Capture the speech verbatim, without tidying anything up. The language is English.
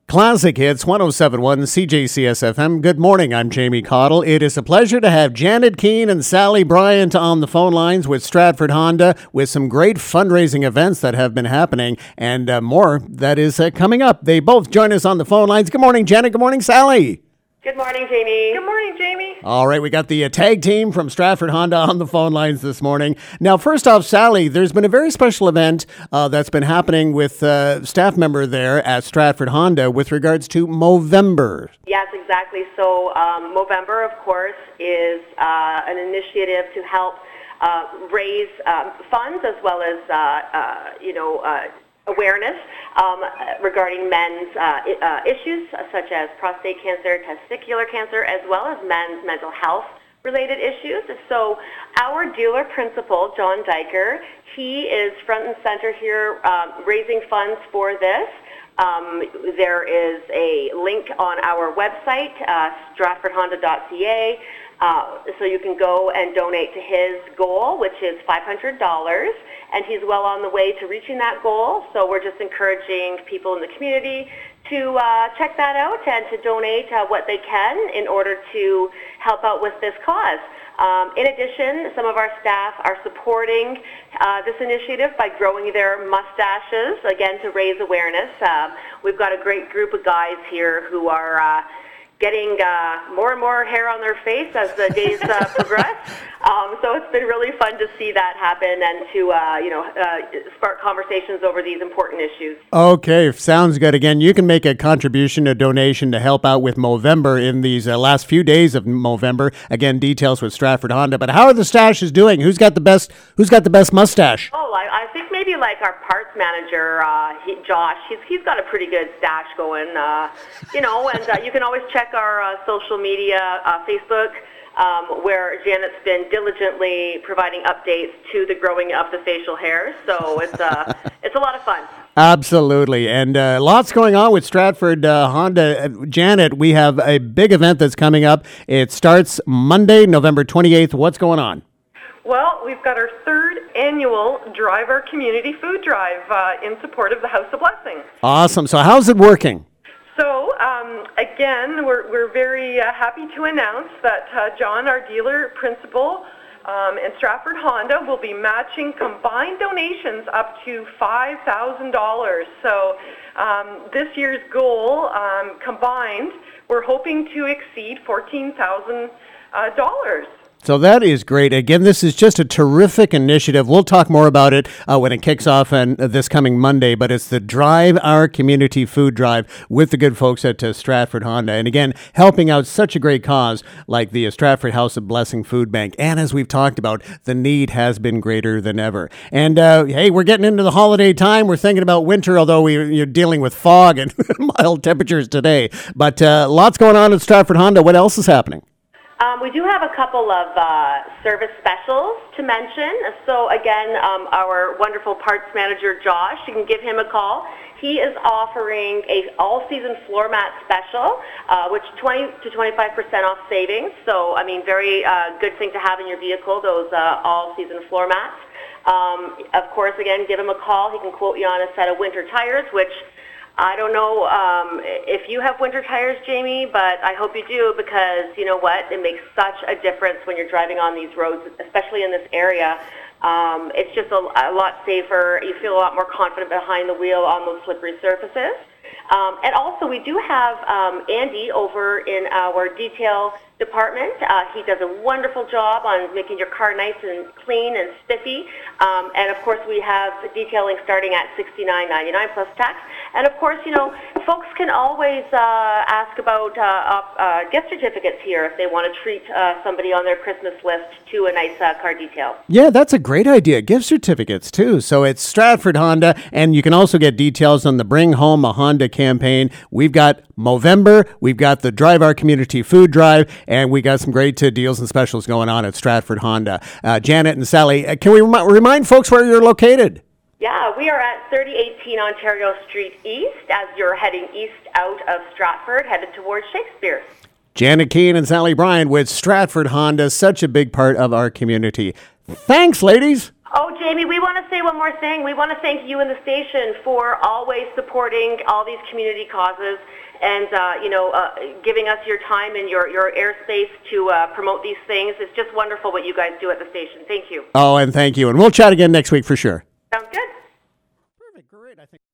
Classic Hits one oh seven point one C J C S F M. Good morning, I'm Jamie Cottle. It is a pleasure to have Janet Keane and Sally Bryant on the phone lines with Stratford Honda with some great fundraising events that have been happening and uh, more that is uh, coming up. They both join us on the phone lines. Good morning, Janet. Good morning, Sally. Good morning, Jamie. Good morning, Jamie. All right, we got the uh, tag team from Stratford Honda on the phone lines this morning. Now, first off, Sally, there's been a very special event uh, that's been happening with a uh, staff member there at Stratford Honda with regards to Movember. Yes, exactly. So um, Movember, of course, is uh, an initiative to help uh, raise um, funds as well as, uh, uh, you know, uh, awareness um, regarding men's uh, uh, issues such as prostate cancer, testicular cancer, as well as men's mental health related issues. So our dealer principal, John Diker, he is front and center here um, raising funds for this. Um, there is a link on our website, uh, stratford honda dot c a, uh, so you can go and donate to his goal, which is five hundred dollars, and he's well on the way to reaching that goal. So we're just encouraging people in the community to uh, check that out and to donate uh, what they can in order to help out with this cause. Um, in addition, some of our staff are supporting uh, this initiative by growing their mustaches, again, to raise awareness. Uh, we've got a great group of guys here who are uh, getting uh, more and more hair on their face as the days uh, progress. Um, so it's been really fun to see that happen and to, uh, you know, uh, spark conversations over these important issues. Okay, sounds good. Again, you can make a contribution, a donation to help out with Movember in these uh, last few days of Movember. Again, details with Stratford Honda. But how are the stashes doing? Who's got the best? Who's got the best mustache? Oh, I, I think maybe like our parts manager, uh, he, Josh. He's he's got a pretty good stash going. Uh, you know, and uh, you can always check our uh, social media, uh, Facebook. Um, where Janet's been diligently providing updates to the growing of the facial hair. So it's uh, it's a lot of fun. Absolutely. And uh, lots going on with Stratford uh, Honda. Uh, Janet, we have a big event that's coming up. It starts Monday, November twenty-eighth. What's going on? Well, we've got our third annual Drive Our Community Food Drive uh, in support of the House of Blessing. Awesome. So how's it working? So, um, again, we're, we're very uh, happy to announce that uh, John, our dealer principal, um, and Stratford Honda will be matching combined donations up to five thousand dollars. So um, this year's goal um, combined, we're hoping to exceed fourteen thousand dollars. So that is great. Again, this is just a terrific initiative. We'll talk more about it uh, when it kicks off on uh, this coming Monday, but it's the Drive Our Community Food Drive with the good folks at uh, Stratford Honda. And again, helping out such a great cause like the uh, Stratford House of Blessing Food Bank. And as we've talked about, the need has been greater than ever. And uh, hey, we're getting into the holiday time. We're thinking about winter, although we, you're dealing with fog and mild temperatures today. But uh, lots going on at Stratford Honda. What else is happening? Um, we do have a couple of uh, service specials to mention. So again, um, our wonderful parts manager, Josh, you can give him a call. He is offering a all-season floor mat special, uh, which twenty to twenty-five percent off savings. So, I mean, very uh, good thing to have in your vehicle, those uh, all-season floor mats. Um, of course, again, give him a call. He can quote you on a set of winter tires, which I don't know um, if you have winter tires, Jamie, but I hope you do because, you know what, it makes such a difference when you're driving on these roads, especially in this area. Um, it's just a, a lot safer. You feel a lot more confident behind the wheel on those slippery surfaces. Um, and also, we do have um, Andy over in our detail department. Uh, he does a wonderful job on making your car nice and clean and spiffy. Um, and, of course, we have detailing starting at sixty-nine ninety-nine plus tax. And, of course, you know, folks can always uh, ask about uh, uh, gift certificates here if they want to treat uh, somebody on their Christmas list to a nice uh, car detail. Yeah, that's a great idea. Gift certificates, too. So it's Stratford Honda, and you can also get details on the Bring Home a Honda campaign. We've got Movember, we've got the Drive Our Community Food Drive, and we got some great uh, deals and specials going on at Stratford Honda. Uh, Janet and Sally, uh, can we rem- remind folks where you're located? Yeah, we are at thirty eighteen Ontario Street East as you're heading east out of Stratford, headed towards Shakespeare. Janet Keane and Sally Bryant with Stratford Honda, such a big part of our community. Thanks, ladies. Oh, Jamie, we want to say one more thing. We want to thank you and the station for always supporting all these community causes and, uh, you know, uh, giving us your time and your, your airspace to uh, promote these things. It's just wonderful what you guys do at the station. Thank you. Oh, and thank you. And we'll chat again next week for sure. Sounds good. Perfect. Great. I think